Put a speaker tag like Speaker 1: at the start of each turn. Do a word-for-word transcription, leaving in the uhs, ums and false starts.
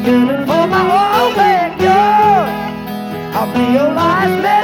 Speaker 1: good for my whole backyard. I'll be your last man.